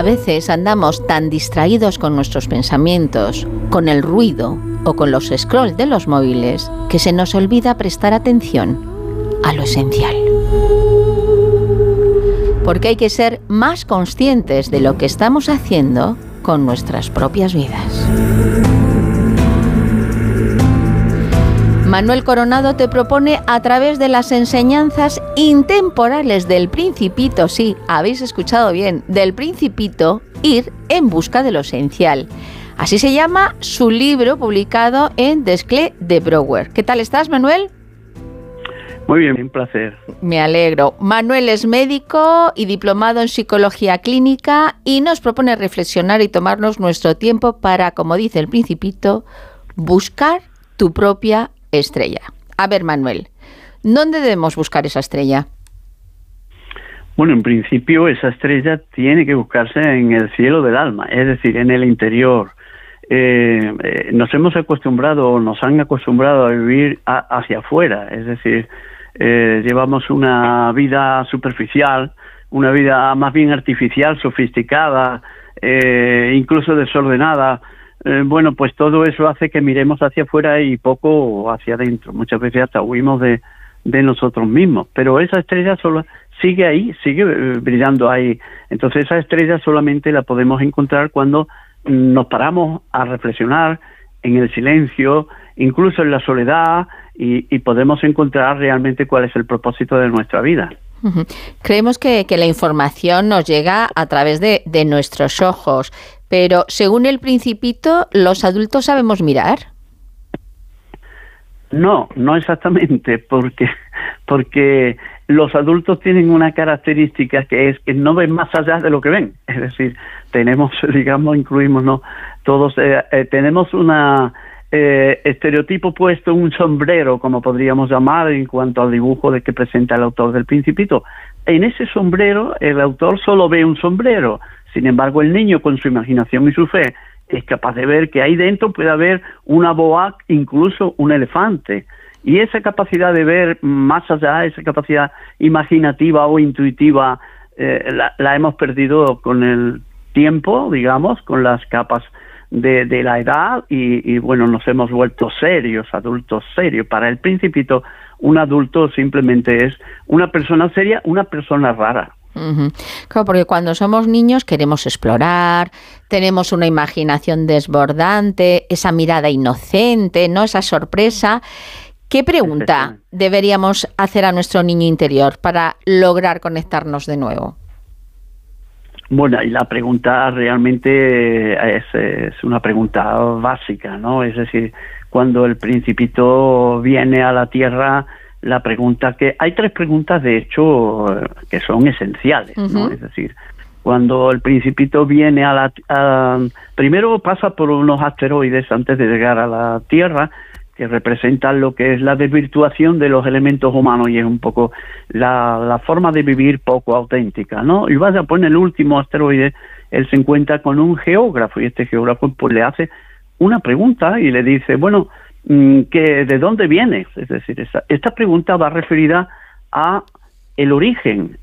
veces andamos tan distraídos con nuestros pensamientos, con el ruido o con los scrolls de los móviles, que se nos olvida prestar atención a lo esencial. Porque hay que ser más conscientes de lo que estamos haciendo con nuestras propias vidas. Manuel Coronado te propone, a través de las enseñanzas intemporales del Principito, sí, habéis escuchado bien, del Principito, ir en busca de lo esencial. Así se llama su libro, publicado en Desclés de Brouwer. ¿Qué tal estás, Manuel? Muy bien, un placer. Me alegro. Manuel es médico y diplomado en psicología clínica y nos propone reflexionar y tomarnos nuestro tiempo para, como dice el Principito, buscar tu propia estrella. A ver, Manuel, ¿dónde debemos buscar esa estrella? Bueno, en principio esa estrella tiene que buscarse en el cielo del alma, es decir, en el interior. Nos hemos acostumbrado, nos han acostumbrado a vivir hacia afuera, es decir, llevamos una vida superficial, una vida más bien artificial, sofisticada, incluso desordenada. Bueno, pues todo eso hace que miremos hacia afuera y poco hacia adentro. Muchas veces hasta huimos de nosotros mismos, pero esa estrella solo sigue ahí, sigue brillando ahí. Entonces esa estrella solamente la podemos encontrar cuando nos paramos a reflexionar en el silencio, incluso en la soledad, y podemos encontrar realmente cuál es el propósito de nuestra vida. Uh-huh. Creemos que la información nos llega a través de nuestros ojos, pero según el Principito, ¿los adultos sabemos mirar? No exactamente, porque los adultos tienen una característica que es que no ven más allá de lo que ven. Es decir, tenemos, digamos, incluimos, ¿no? Todos tenemos una estereotipo puesto, un sombrero, como podríamos llamar, en cuanto al dibujo de que presenta el autor del Principito. En ese sombrero, el autor solo ve un sombrero. Sin embargo, el niño, con su imaginación y su fe, es capaz de ver que ahí dentro puede haber una boa, incluso un elefante. Y esa capacidad de ver más allá, esa capacidad imaginativa o intuitiva, la hemos perdido con el tiempo, digamos, con las capas de la edad, y bueno, nos hemos vuelto serios, adultos serios. Para el Principito, un adulto simplemente es una persona seria, una persona rara. Uh-huh. Claro, porque cuando somos niños queremos explorar, tenemos una imaginación desbordante, esa mirada inocente, ¿no? Esa sorpresa. ¿Qué pregunta deberíamos hacer a nuestro niño interior para lograr conectarnos de nuevo? Bueno, y la pregunta realmente es una pregunta básica, ¿no? Es decir, cuando el Principito viene a la Tierra, la pregunta que... Hay tres preguntas, de hecho, que son esenciales, ¿no? Uh-huh. Es decir, cuando el Principito viene primero pasa por unos asteroides antes de llegar a la Tierra, que representan lo que es la desvirtuación de los elementos humanos, y es un poco la forma de vivir poco auténtica, ¿no? Y vaya, pues en el último asteroide, él se encuentra con un geógrafo, y este geógrafo pues le hace una pregunta y le dice, bueno, que ¿de dónde vienes? Es decir, esta pregunta va referida a el origen.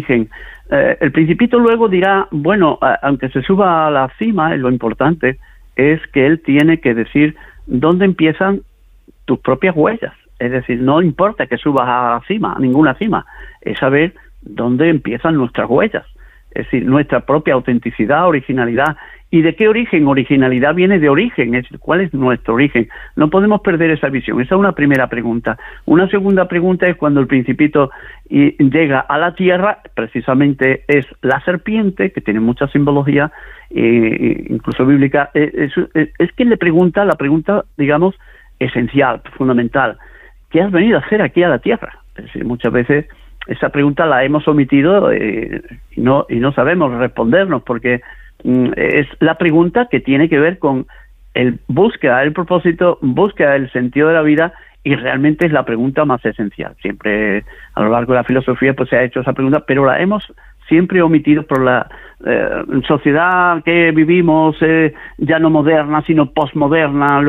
El Principito luego dirá, bueno, aunque se suba a la cima, lo importante es que él tiene que decir dónde empiezan tus propias huellas. Es decir, no importa que subas a la cima, a ninguna cima, es saber dónde empiezan nuestras huellas. Es decir, nuestra propia autenticidad, originalidad. ¿Y de qué origen? Originalidad viene de origen, es decir, ¿cuál es nuestro origen? No podemos perder esa visión. Esa es una primera pregunta. Una segunda pregunta es cuando el Principito llega a la Tierra, precisamente es la serpiente, que tiene mucha simbología, incluso bíblica. Es que le pregunta, la pregunta, digamos, esencial, fundamental: ¿qué has venido a hacer aquí a la Tierra? Es decir, muchas veces esa pregunta la hemos omitido y no sabemos respondernos, porque es la pregunta que tiene que ver con el búsqueda del propósito, búsqueda del sentido de la vida, y realmente es la pregunta más esencial. Siempre a lo largo de la filosofía pues se ha hecho esa pregunta, pero la hemos siempre omitido por la sociedad que vivimos, ya no moderna, sino postmoderna,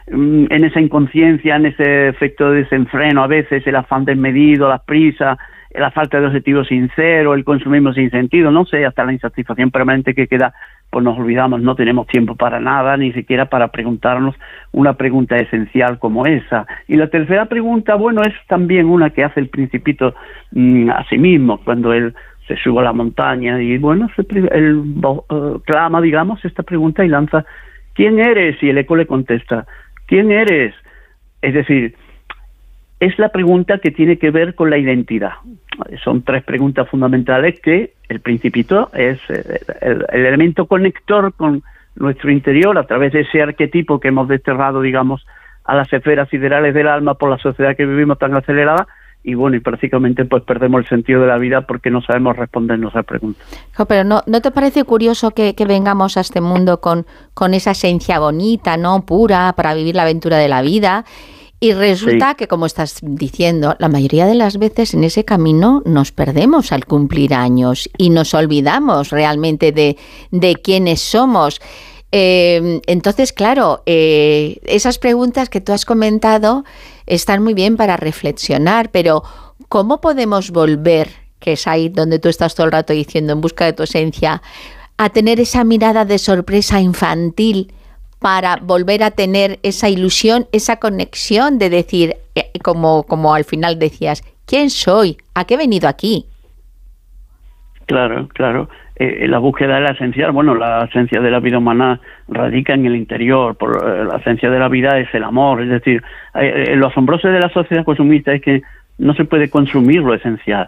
en esa inconsciencia, en ese efecto de desenfreno, a veces el afán desmedido, las prisas, la falta de objetivo sincero, el consumismo sin sentido, no sé, hasta la insatisfacción permanente que queda, pues nos olvidamos, no tenemos tiempo para nada, ni siquiera para preguntarnos una pregunta esencial como esa. Y la tercera pregunta, bueno, es también una que hace el Principito a sí mismo, cuando él se sube a la montaña y, bueno, él clama, digamos, esta pregunta y lanza: ¿quién eres? Y el eco le contesta: ¿quién eres? Es decir, es la pregunta que tiene que ver con la identidad. Son tres preguntas fundamentales que el Principito es el elemento conector con nuestro interior a través de ese arquetipo que hemos desterrado, digamos, a las esferas siderales del alma por la sociedad que vivimos tan acelerada. Y bueno, y prácticamente pues perdemos el sentido de la vida porque no sabemos respondernos a preguntas. Pero ¿no te parece curioso que vengamos a este mundo con esa esencia bonita, ¿no?, pura, para vivir la aventura de la vida? Y resulta que, como estás diciendo, la mayoría de las veces en ese camino nos perdemos al cumplir años y nos olvidamos realmente de quiénes somos. Entonces, claro, esas preguntas que tú has comentado están muy bien para reflexionar, pero ¿cómo podemos volver, que es ahí donde tú estás todo el rato diciendo en busca de tu esencia, a tener esa mirada de sorpresa infantil para volver a tener esa ilusión, esa conexión de decir, como al final decías, ¿quién soy? ¿A qué he venido aquí? Claro, claro. La búsqueda de la esencial, bueno, la esencia de la vida humana radica en el interior, la esencia de la vida es el amor, es decir, lo asombroso de la sociedad consumista es que no se puede consumir lo esencial.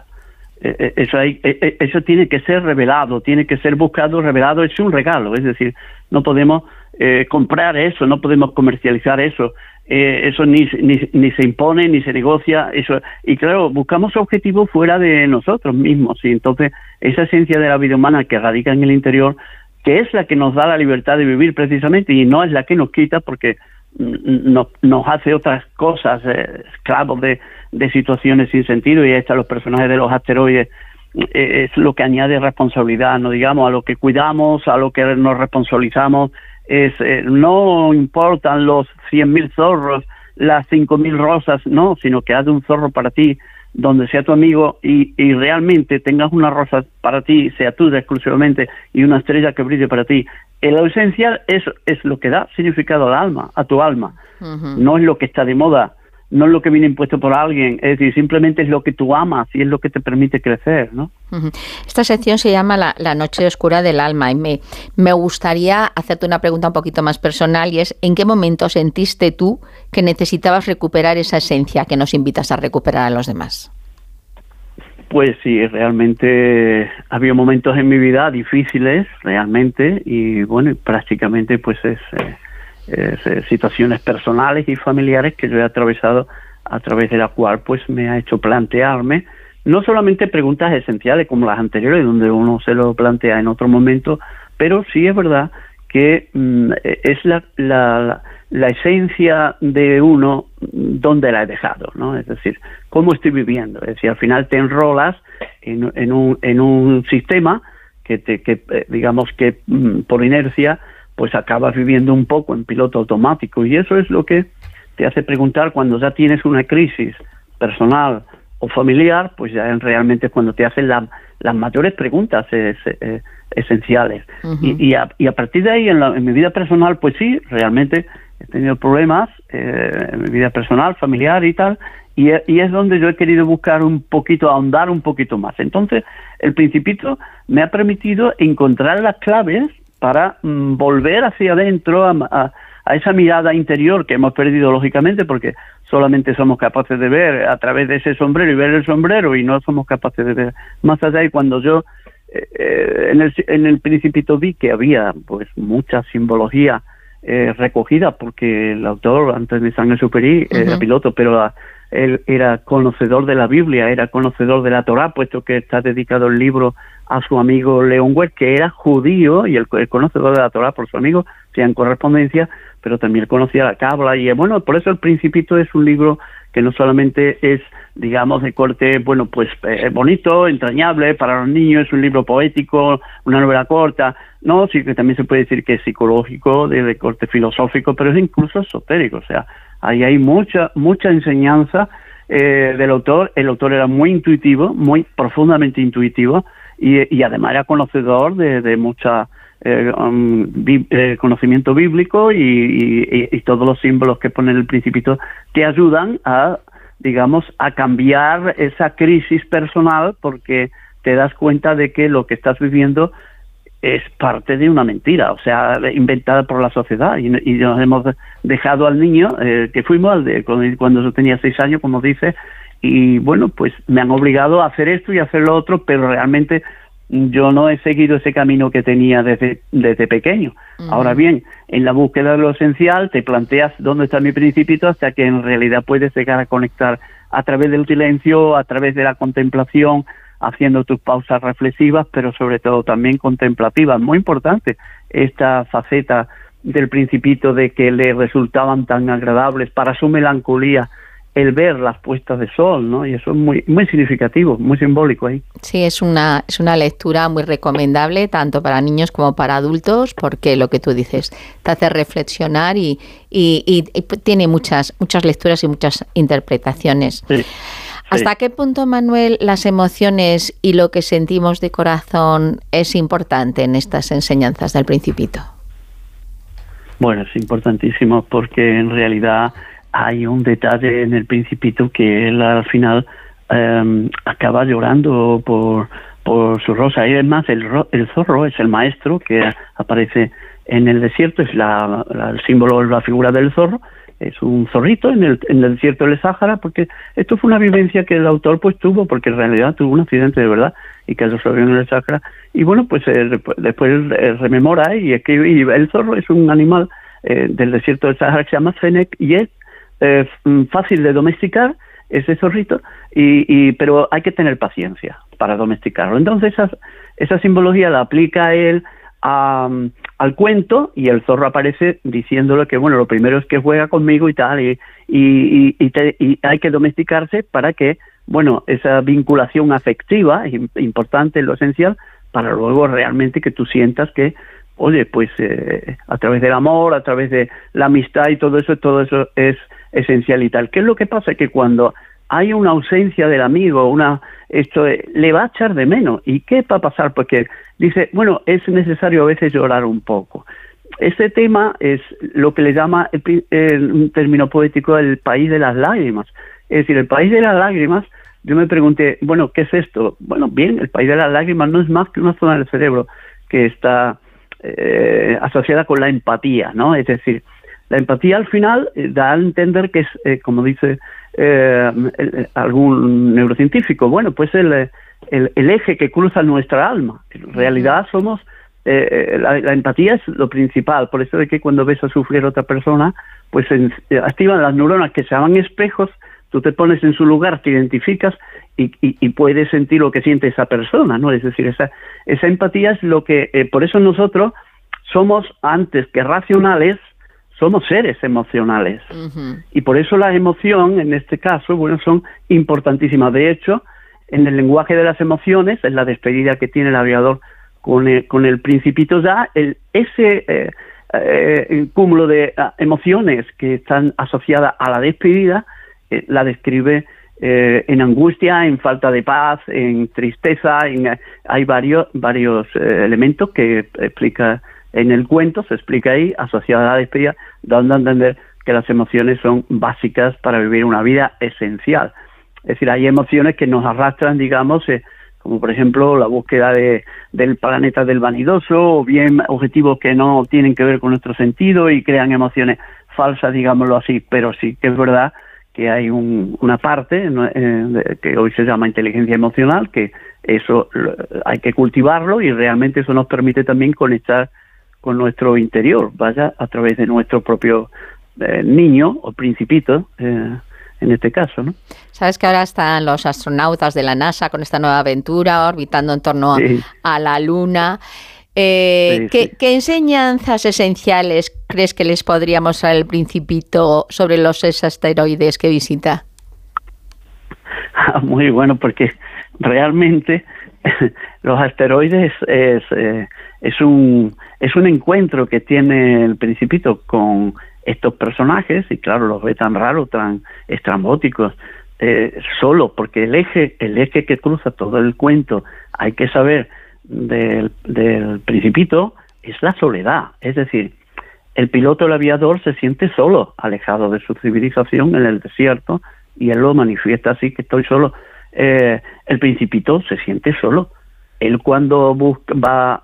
Eso tiene que ser revelado, tiene que ser buscado, revelado, es un regalo, es decir, no podemos comprar eso, no podemos comercializar eso. Eso ni se impone, ni se negocia, eso. Y claro, buscamos objetivos fuera de nosotros mismos, y entonces esa esencia de la vida humana que radica en el interior, que es la que nos da la libertad de vivir precisamente, y no es la que nos quita porque nos hace otras cosas, esclavos de situaciones sin sentido, y ahí están los personajes de los asteroides. Es lo que añade responsabilidad, no digamos, a lo que cuidamos, a lo que nos responsabilizamos. No importan los 100.000 zorros, las 5.000 rosas, no, sino que haz un zorro para ti, donde sea tu amigo y realmente tengas una rosa para ti, sea tuya exclusivamente, y una estrella que brille para ti. Lo esencial es lo que da significado al alma, a tu alma. No es lo que está de moda, no es lo que viene impuesto por alguien, es decir, simplemente es lo que tú amas y es lo que te permite crecer, ¿no? Esta sección se llama la noche oscura del alma, y me gustaría hacerte una pregunta un poquito más personal, y es: ¿en qué momento sentiste tú que necesitabas recuperar esa esencia que nos invitas a recuperar a los demás? Pues sí, realmente había momentos en mi vida difíciles, realmente, y bueno, prácticamente pues es situaciones personales y familiares que yo he atravesado, a través de la cual pues me ha hecho plantearme no solamente preguntas esenciales como las anteriores, donde uno se lo plantea en otro momento, pero sí es verdad que es la esencia de uno, donde la he dejado, ¿no? Es decir, cómo estoy viviendo. Es decir, al final te enrolas en un sistema que digamos que por inercia pues acabas viviendo un poco en piloto automático, y eso es lo que te hace preguntar cuando ya tienes una crisis personal o familiar, pues ya realmente es cuando te hacen las mayores preguntas esenciales. Y a partir de ahí, en mi vida personal, pues sí, realmente he tenido problemas en mi vida personal, familiar y tal, y es donde yo he querido buscar un poquito, ahondar un poquito más. Entonces, el Principito me ha permitido encontrar las claves para volver hacia adentro a esa mirada interior que hemos perdido, lógicamente, porque solamente somos capaces de ver a través de ese sombrero y ver el sombrero, y no somos capaces de ver más allá. Y cuando yo en el Principito vi que había pues mucha simbología recogida, porque el autor, antes de Saint-Exupéry, era piloto, pero él era conocedor de la Biblia, era conocedor de la Torá, puesto que está dedicado el libro a su amigo Leon West, que era judío, y el conocedor de la Torá por su amigo, sea en correspondencia, pero también conocía la Cábala, y bueno, por eso el Principito es un libro que no solamente es, digamos, de corte, bueno, pues bonito, entrañable para los niños, es un libro poético, una novela corta, no, sí que también se puede decir que es psicológico, de corte filosófico, pero es incluso esotérico, o sea, ahí hay mucha enseñanza del autor. El autor era muy intuitivo, muy profundamente intuitivo, y además era conocedor de mucha conocimiento bíblico, y todos los símbolos que pone el Principito te ayudan a, digamos, a cambiar esa crisis personal, porque te das cuenta de que lo que estás viviendo es parte de una mentira, o sea, inventada por la sociedad, y nos hemos dejado al niño, que fuimos cuando yo tenía 6 años, como dice, y bueno, pues me han obligado a hacer esto y a hacer lo otro, pero realmente yo no he seguido ese camino que tenía desde pequeño. Ahora bien, en la búsqueda de lo esencial te planteas dónde está mi Principito, hasta que en realidad puedes llegar a conectar a través del silencio, a través de la contemplación, haciendo tus pausas reflexivas, pero sobre todo también contemplativas. Muy importante esta faceta del Principito, de que le resultaban tan agradables para su melancolía el ver las puestas de sol, ¿no? Y eso es muy, muy significativo, muy simbólico ahí. Sí, es una lectura muy recomendable, tanto para niños como para adultos, porque lo que tú dices te hace reflexionar y tiene muchas lecturas y muchas interpretaciones. Sí. ¿Hasta qué punto, Manuel, las emociones y lo que sentimos de corazón es importante en estas enseñanzas del Principito? Bueno, es importantísimo, porque en realidad hay un detalle en el Principito que él al final acaba llorando por su rosa. Y además el zorro es el maestro que aparece en el desierto, es el símbolo, la figura del zorro. Es un zorrito en el desierto del Sáhara, porque esto fue una vivencia que el autor pues tuvo, porque en realidad tuvo un accidente de verdad y cayó sobre en el Sáhara. Y bueno, pues después rememora y escribe, y el zorro es un animal del desierto del Sáhara que se llama Fennec, y es fácil de domesticar, ese zorrito, pero hay que tener paciencia para domesticarlo. Entonces esa simbología la aplica él al cuento, y el zorro aparece diciéndole que, bueno, lo primero es que juega conmigo y tal, y hay que domesticarse para que, bueno, esa vinculación afectiva es importante, lo esencial, para luego realmente que tú sientas que, oye, pues a través del amor, a través de la amistad y todo eso es esencial y tal. ¿Qué es lo que pasa? Que cuando hay una ausencia del amigo, le va a echar de menos. ¿Y qué va a pasar? Porque dice, bueno, es necesario a veces llorar un poco. Este tema es lo que le llama, un término poético, el país de las lágrimas. Es decir, el país de las lágrimas, yo me pregunté, bueno, ¿qué es esto? Bueno, bien, el país de las lágrimas no es más que una zona del cerebro que está asociada con la empatía, ¿no? Es decir, la empatía al final da a entender que es, como dice algún neurocientífico, bueno, pues el eje que cruza nuestra alma. En realidad somos, la empatía es lo principal, por eso de que cuando ves a sufrir a otra persona, pues activan las neuronas que se llaman espejos, tú te pones en su lugar, te identificas y puedes sentir lo que siente esa persona, ¿no? Es decir, esa empatía es lo que, por eso nosotros somos, antes que racionales, somos seres emocionales. Y por eso la emoción, en este caso, bueno, son importantísimas. De hecho, en el lenguaje de las emociones, en la despedida que tiene el aviador con el Principito, ya ese cúmulo de emociones que están asociadas a la despedida, la describe en angustia, en falta de paz, en tristeza, hay varios elementos que explica en el cuento, se explica ahí, asociada a la despedida, dando a entender que las emociones son básicas para vivir una vida esencial. Es decir, hay emociones que nos arrastran, digamos, como por ejemplo la búsqueda del planeta del vanidoso, o bien objetivos que no tienen que ver con nuestro sentido y crean emociones falsas, digámoslo así. Pero sí que es verdad que hay una parte que hoy se llama inteligencia emocional, que eso hay que cultivarlo, y realmente eso nos permite también conectar con nuestro interior, vaya, a través de nuestro propio niño o principito, en este caso, ¿no? Sabes que ahora están los astronautas de la NASA con esta nueva aventura, orbitando en torno a la Luna. ¿Qué enseñanzas esenciales crees que les podríamos traer el Principito sobre los asteroides que visita? Muy bueno, porque realmente los asteroides es un encuentro que tiene el Principito con estos personajes, y claro, los ve tan raros, tan estrambóticos, solo, porque el eje que cruza todo el cuento, hay que saber, del Principito, es la soledad. Es decir, el piloto, el aviador, se siente solo, alejado de su civilización en el desierto, y él lo manifiesta así, que estoy solo. El Principito se siente solo. Él, cuando va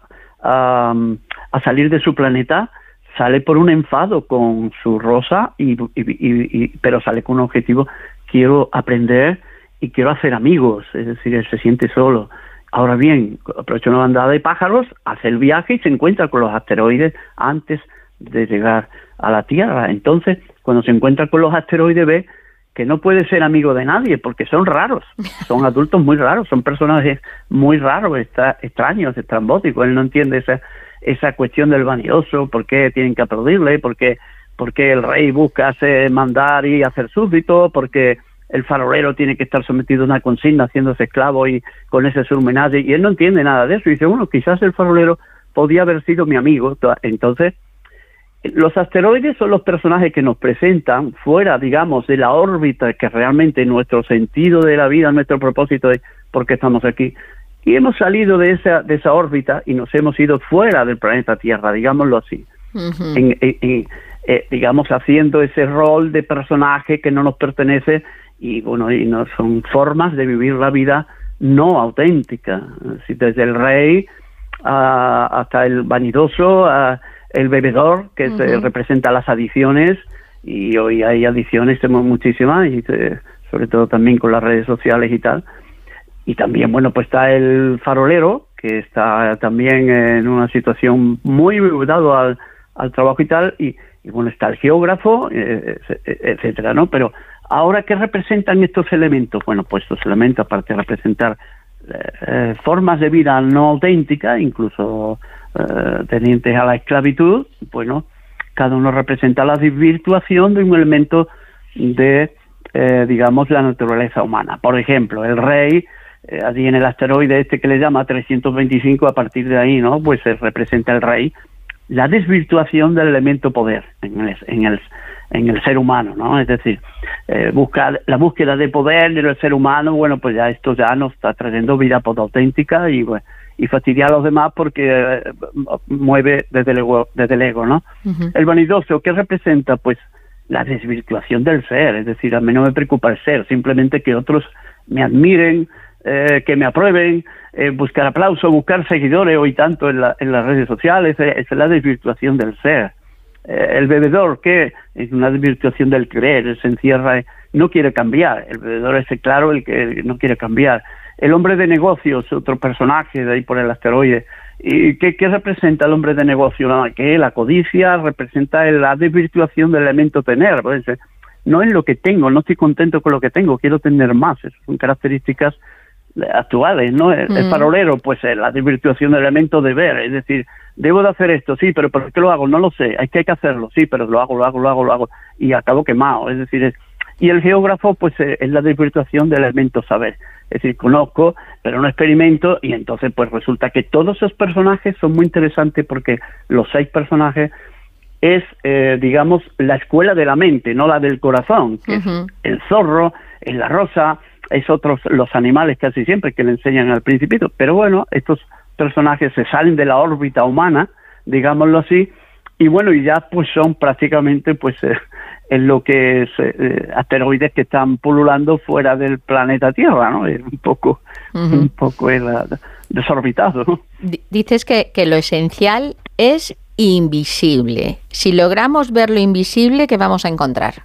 a salir de su planeta, sale por un enfado con su Rosa, pero sale con un objetivo: quiero aprender y quiero hacer amigos. Es decir, él se siente solo. Ahora bien, aprovecha una bandada de pájaros, hace el viaje y se encuentra con los asteroides antes de llegar a la Tierra. Entonces, cuando se encuentra con los asteroides, ve que no puede ser amigo de nadie, porque son raros, son adultos muy raros, son personajes muy raros, extraños, estrambóticos. Él no entiende esa cuestión del vanidoso, por qué tienen que aplaudirle, por qué el rey busca mandar y hacer súbdito, porque el farolero tiene que estar sometido a una consigna haciéndose esclavo y con ese surmenaje, y él no entiende nada de eso. Y dice, bueno, quizás el farolero podía haber sido mi amigo. Entonces, los asteroides son los personajes que nos presentan fuera, digamos, de la órbita, que realmente nuestro sentido de la vida, nuestro propósito es por qué estamos aquí. Y hemos salido de esa órbita y nos hemos ido fuera del planeta Tierra, digámoslo así. Digamos, haciendo ese rol de personaje que no nos pertenece, y bueno, y no son formas de vivir la vida no auténtica. Desde el rey hasta el vanidoso, el bebedor, que representa las adicciones, y hoy hay adicciones, tenemos muchísimas, y sobre todo también con las redes sociales y tal. Y también, bueno, pues está el farolero, que está también en una situación muy dado al trabajo y tal, y bueno, está el geógrafo, etcétera, ¿no? Pero ahora, ¿qué representan estos elementos? Bueno, pues estos elementos, aparte de representar formas de vida no auténticas, incluso tendientes a la esclavitud, bueno, cada uno representa la desvirtuación de un elemento de, digamos, la naturaleza humana. Por ejemplo, el rey, allí en el asteroide este que le llama 325, a partir de ahí, ¿no? Pues se representa el rey, la desvirtuación del elemento poder en el ser humano, ¿no? Es decir, la búsqueda de poder del ser humano, bueno, pues ya esto ya nos está trayendo vida auténtica y, bueno, y fastidia a los demás porque mueve desde el ego, ¿no? El vanidoso, ¿qué representa? Pues la desvirtuación del ser. Es decir, a mí no me preocupa el ser, simplemente que otros me admiren, que me aprueben, buscar aplauso, buscar seguidores hoy tanto en las redes sociales. Es la desvirtuación del ser. El bebedor, que es una desvirtuación del querer, se encierra, no quiere cambiar. El bebedor es, claro, el que no quiere cambiar. El hombre de negocios, otro personaje de ahí por el asteroide. ¿Y qué representa el hombre de negocio? Que la codicia representa la desvirtuación del elemento tener. Pues, no es lo que tengo, no estoy contento con lo que tengo, quiero tener más. Esas son características actuales, ¿no? El farolero, pues la desvirtuación del elemento deber, es decir, debo de hacer esto, sí, pero ¿por qué lo hago? No lo sé, es que hay que hacerlo, sí, pero lo hago, y acabo quemado. Es decir, y el geógrafo, pues es la desvirtuación del elemento saber, es decir, conozco, pero no experimento, y entonces pues resulta que todos esos personajes son muy interesantes, porque los 6 personajes es, digamos, la escuela de la mente, no la del corazón, que es el zorro, es la rosa, es los animales casi siempre que le enseñan al Principito. Pero bueno, estos personajes se salen de la órbita humana, digámoslo así, y bueno, y ya pues son prácticamente pues en lo que es asteroides que están pululando fuera del planeta Tierra, ¿no? Es un poco desorbitado, ¿no? Dices que lo esencial es invisible. Si logramos ver lo invisible, ¿qué vamos a encontrar?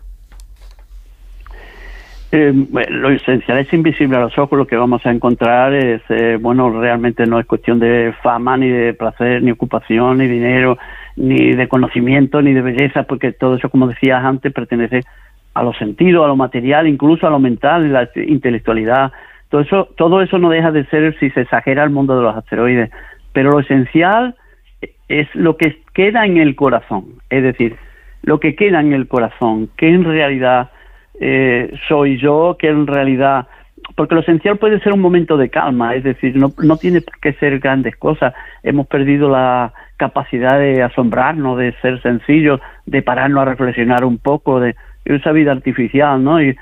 Lo esencial es invisible a los ojos. Lo que vamos a encontrar es, bueno, realmente no es cuestión de fama, ni de placer, ni ocupación, ni dinero, ni de conocimiento, ni de belleza, porque todo eso, como decías antes, pertenece a los sentidos, a lo material, incluso a lo mental, la intelectualidad. Todo eso no deja de ser, si se exagera, el mundo de los asteroides. Pero lo esencial es lo que queda en el corazón, es decir, lo que queda en el corazón, que en realidad soy yo, que en realidad, porque lo esencial puede ser un momento de calma, es decir, no tiene por qué ser grandes cosas. Hemos perdido la capacidad de asombrarnos, de ser sencillos, de pararnos a reflexionar un poco, de esa vida artificial, ¿no? Y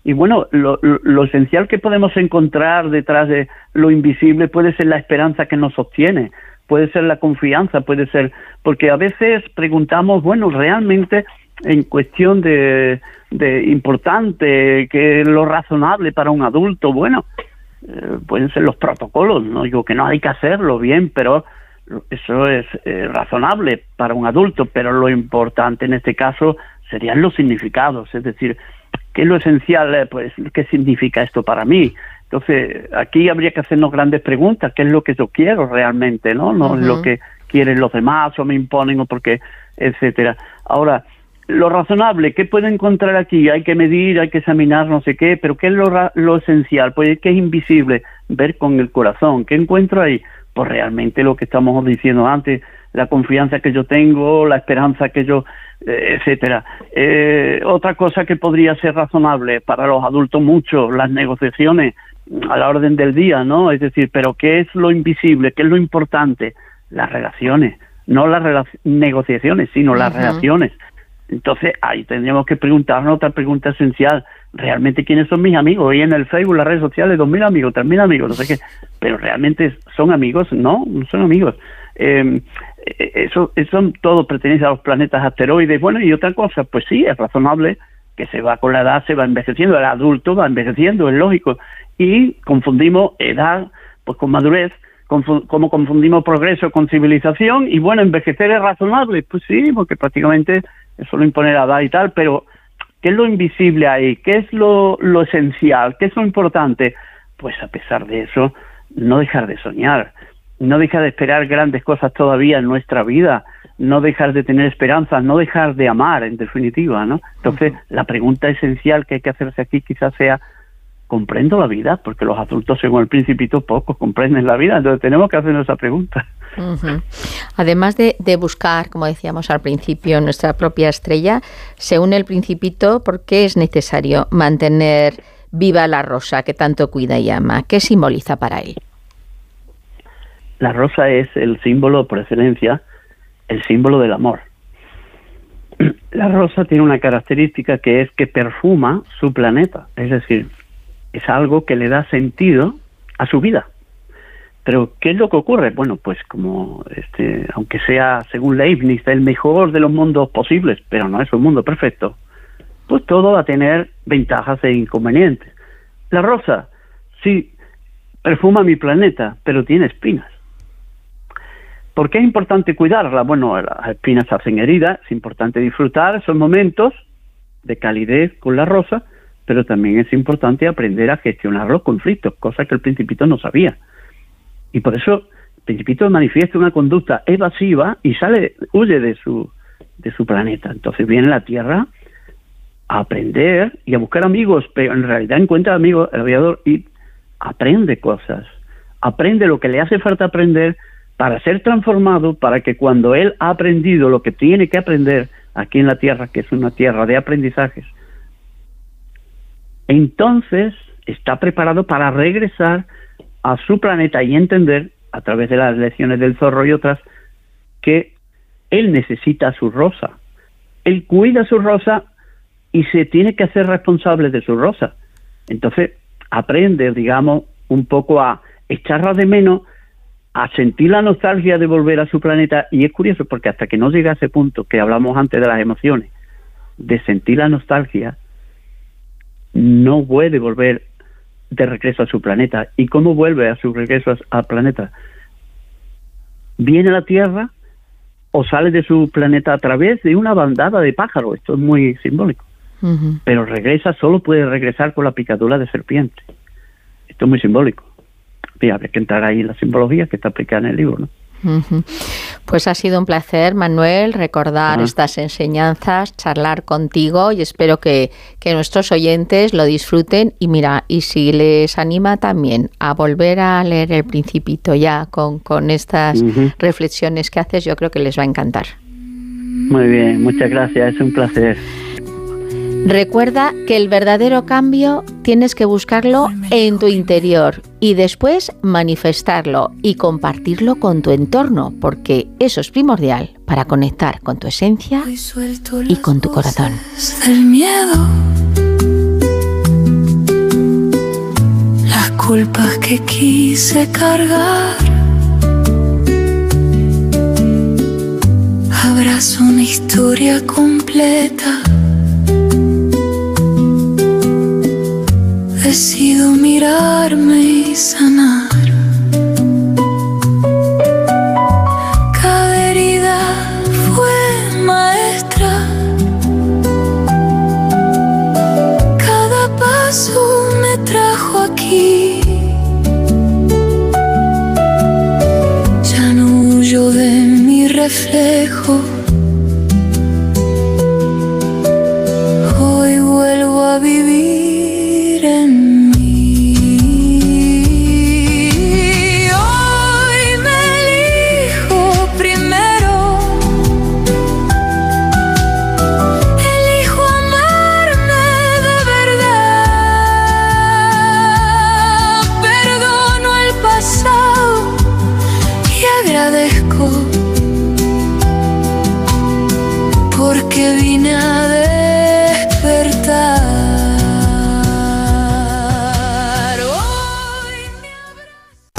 Y bueno, lo esencial que podemos encontrar detrás de lo invisible puede ser la esperanza que nos sostiene, puede ser la confianza, puede ser... Porque a veces preguntamos, bueno, realmente en cuestión de importante, que es lo razonable para un adulto, bueno, pueden ser los protocolos, no digo que no hay que hacerlo bien, pero eso es razonable para un adulto, pero lo importante en este caso serían los significados, es decir, ¿qué es lo esencial? Pues, ¿qué significa esto para mí? Entonces, aquí habría que hacernos grandes preguntas. ¿Qué es lo que yo quiero realmente? No es lo que quieren los demás o me imponen o porque, etcétera. Ahora, lo razonable, ¿qué puedo encontrar aquí? Hay que medir, hay que examinar, no sé qué, pero ¿qué es lo esencial? Pues, ¿qué es invisible? Ver con el corazón. ¿Qué encuentro ahí? Pues realmente lo que estamos diciendo antes, la confianza que yo tengo, la esperanza que yo... etcétera. Otra cosa que podría ser razonable para los adultos mucho, las negociaciones a la orden del día, ¿no? Es decir, pero ¿qué es lo invisible? ¿Qué es lo importante? Las relaciones, no las negociaciones, sino las relaciones. Entonces, ahí tendríamos que preguntarnos otra pregunta esencial. ¿Realmente quiénes son mis amigos? Hoy en el Facebook, las redes sociales, 2.000 amigos, 3.000 amigos, no sé qué. Pero ¿realmente son amigos? No son amigos. Eso todo pertenece a los planetas asteroides. Bueno, y otra cosa, pues sí, es razonable que se va con la edad, se va envejeciendo, el adulto va envejeciendo, es lógico, y confundimos edad pues con madurez, como confundimos progreso con civilización, y bueno, envejecer es razonable, pues sí, porque prácticamente eso lo impone la edad y tal, pero ¿qué es lo invisible ahí? ¿Qué es lo esencial? ¿Qué es lo importante? Pues a pesar de eso, no dejar de soñar, no dejar de esperar grandes cosas todavía en nuestra vida, no dejar de tener esperanzas, no dejar de amar, en definitiva, ¿no? Entonces, la pregunta esencial que hay que hacerse aquí quizás sea, ¿comprendo la vida? Porque los adultos, según el Principito, pocos comprenden la vida, entonces tenemos que hacernos esa pregunta. Además de buscar, como decíamos al principio, nuestra propia estrella, según el Principito, ¿por qué es necesario mantener viva la rosa que tanto cuida y ama? ¿Qué simboliza para él? La rosa es el símbolo por excelencia, el símbolo del amor. La rosa tiene una característica que es que perfuma su planeta, es decir, es algo que le da sentido a su vida. Pero, ¿qué es lo que ocurre? Bueno, pues como, aunque sea, según Leibniz, el mejor de los mundos posibles, pero no es un mundo perfecto, pues todo va a tener ventajas e inconvenientes. La rosa, sí, perfuma mi planeta, pero tiene espinas. ¿Por qué es importante cuidarla? Bueno, las espinas hacen heridas, es importante disfrutar esos momentos de calidez con la rosa, pero también es importante aprender a gestionar los conflictos, cosa que el Principito no sabía. Y por eso el Principito manifiesta una conducta evasiva y huye de su planeta. Entonces viene a la Tierra a aprender y a buscar amigos, pero en realidad encuentra amigos, el aviador, y aprende cosas. Aprende lo que le hace falta aprender para ser transformado, para que cuando él ha aprendido lo que tiene que aprender aquí en la Tierra, que es una tierra de aprendizajes, entonces está preparado para regresar a su planeta y entender, a través de las lecciones del zorro y otras, que él necesita su rosa. Él cuida su rosa y se tiene que hacer responsable de su rosa. Entonces aprende, digamos, un poco a echarla de menos, a sentir la nostalgia de volver a su planeta. Y es curioso porque hasta que no llega a ese punto que hablamos antes de las emociones, de sentir la nostalgia, no puede volver de regreso a su planeta. ¿Y cómo vuelve a su regreso al planeta? Viene a la Tierra o sale de su planeta a través de una bandada de pájaros. Esto es muy simbólico. Pero regresa, solo puede regresar con la picadura de serpiente. Esto es muy simbólico. Y habría que entrar ahí en la simbología que está aplicada en el libro, ¿no? Pues ha sido un placer, Manuel, recordar estas enseñanzas, charlar contigo, y espero que nuestros oyentes lo disfruten. Y mira, y si les anima también a volver a leer El Principito ya con estas reflexiones que haces, yo creo que les va a encantar. Muy bien, muchas gracias, es un placer. Recuerda que el verdadero cambio tienes que buscarlo en tu interior y después manifestarlo y compartirlo con tu entorno, porque eso es primordial para conectar con tu esencia y con tu corazón. Del miedo, culpas que quise cargar. Abrazo una historia completa. Decido mirarme y sanar. Cada herida fue maestra. Cada paso me trajo aquí. Ya no huyo de mi reflejo. Hoy vuelvo a vivir en mí. Hoy me elijo primero. Elijo amarme de verdad. Perdono el pasado y agradezco, porque vine a